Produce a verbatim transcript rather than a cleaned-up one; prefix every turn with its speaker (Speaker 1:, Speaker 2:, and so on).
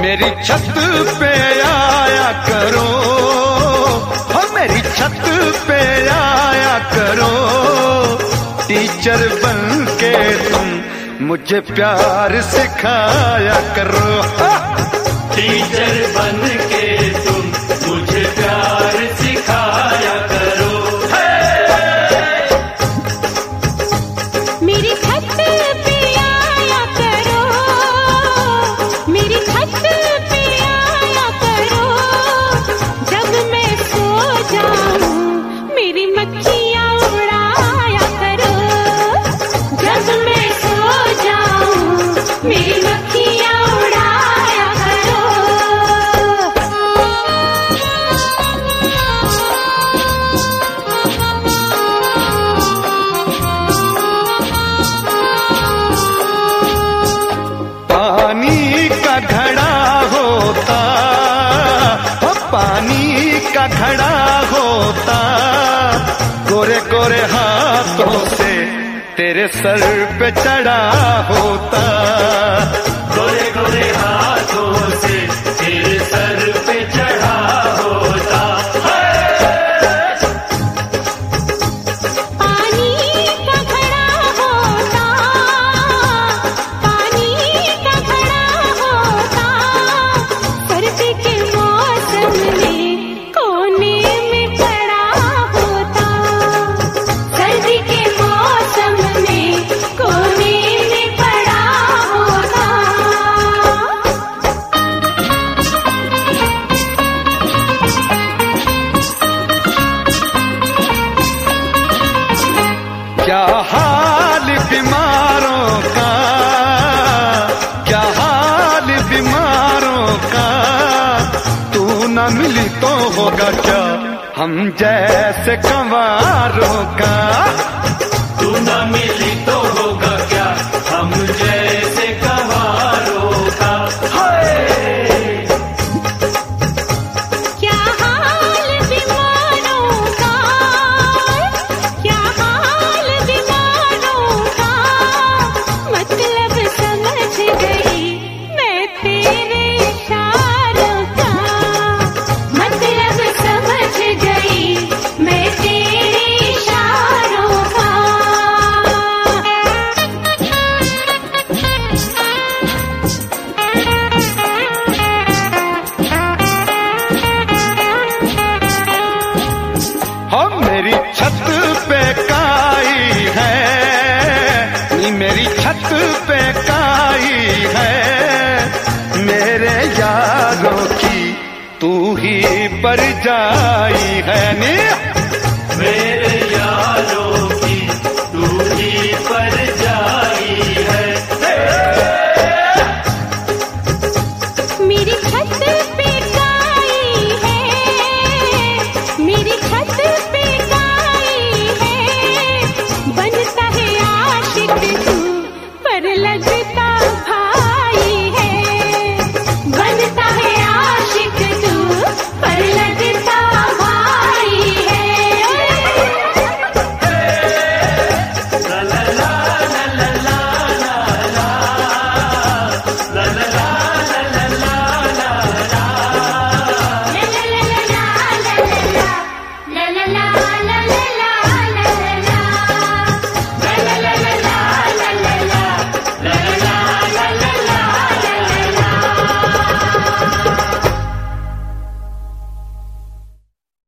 Speaker 1: मेरी छत पे आया करो, हो मेरी छत पे आया करो, टीचर बन के तुम मुझे प्यार सिखाया करो।
Speaker 2: टीचर बन के तुम मुझे प्यार सिखाया करो।
Speaker 3: मेरी छत पे आया करो, मेरी छत पे आया करो, जब मैं सो जाऊं मेरी मक्खियां उड़ाया करो, जब मैं सो जाऊं मेरी मक्खियां उड़ाया करो।
Speaker 1: पानी का घड़ा होता, हो पानी का घड़ा होता, गोरे गोरे हाथों से तेरे सर पे चढ़ा होता,
Speaker 2: गोरे गोरे हाथों से तेरे सर पे चढ़ा होता।
Speaker 3: पानी का घड़ा होता, पानी का घड़ा होता, सर्दी के मौसम में कोने में खड़ा होता, सर्दी के मौसम में कोने में खड़ा होता।
Speaker 1: क्या हाल बीमारों का, क्या हाल बीमारों का, तू न मिली तो होगा क्या हम जैसे कंवारों का,
Speaker 2: तू न मिली तो होगा क्या हम जैसे कंवारों का।
Speaker 3: क्या हाल बीमारों का, क्या हाल बीमारों का, मतलब समझ गई मैं तेरे इशारों का, मतलब समझ गई मैं तेरे इशारों का।
Speaker 1: हम मेरी छत पे काई है, नी मेरी छत पे काई है, मेरे यारों की तू ही पर जाई है नी।